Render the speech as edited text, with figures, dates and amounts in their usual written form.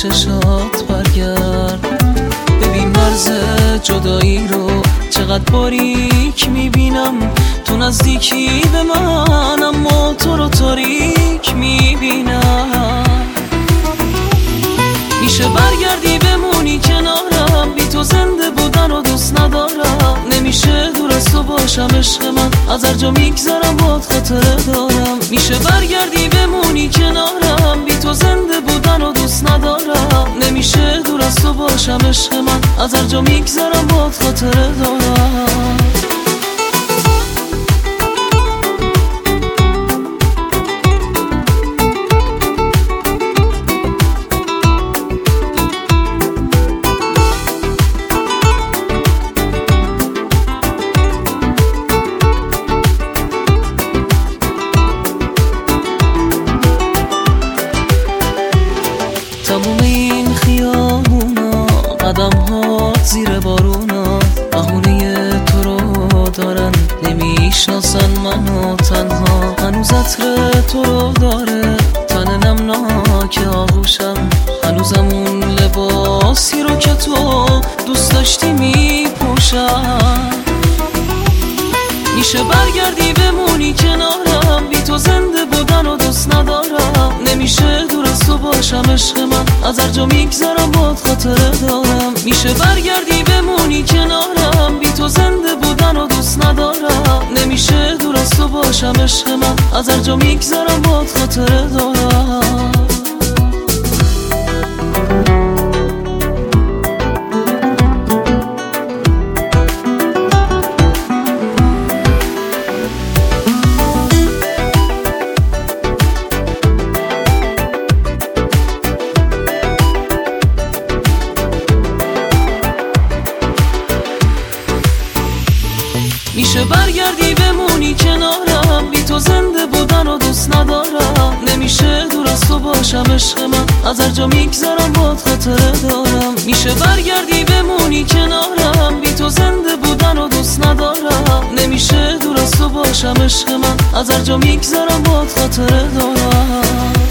چشات برگرد. ببین مرز جدایی رو چقدر باریک میبینم، تو نزدیکی به من اما تو رو تاریک میبینم. میشه برگردی بمونی کنارم، بی تو زنده بودن و دوست ندارم. نمیشه دور از تو باشم عشق من، از هر جا میگذرم باد خاطره دارم. میشه برگردی بمونی کنارم، بی تو زنده بودن و دوست ندارم. نمیشه دور از تو باشم عشق من، از هر جا میگذرم باد خاطره دارم. تموم این خیابونا، قدم ها زیر بارونا، بهونه تو رو دارن، نمیشناسن منو تنها. هنوز عطر تو رو داره تن نمناک آغوشم، هنوزم اون لباسی رو که تو دوست داشتی میپوشم. میشه برگردی بمونی کنارم، بی تو زنده بودن و دوست ندارم. نمیشه دور از تو باشم عشق من، از هر جا میگذرم باد خاطره دارم. میشه برگردی بمونی کنارم، بی تو زنده بودن و دوست ندارم. نمیشه دور از تو باشم عشق من، از هر جا میگذرم باد خاطره دارم. میشه برگردی بمونی کنارم، بی تو زنده بودن و دوست ندارم. نمیشه دور از تو باشم عشق من، از هر جا میگذرم باد خاطره دارم. میشه برگردی بمونی کنارم، بی تو زنده بودن و دوست ندارم. نمیشه دور از تو باشم عشق من، از هر جا میگذرم باد خاطره دارم.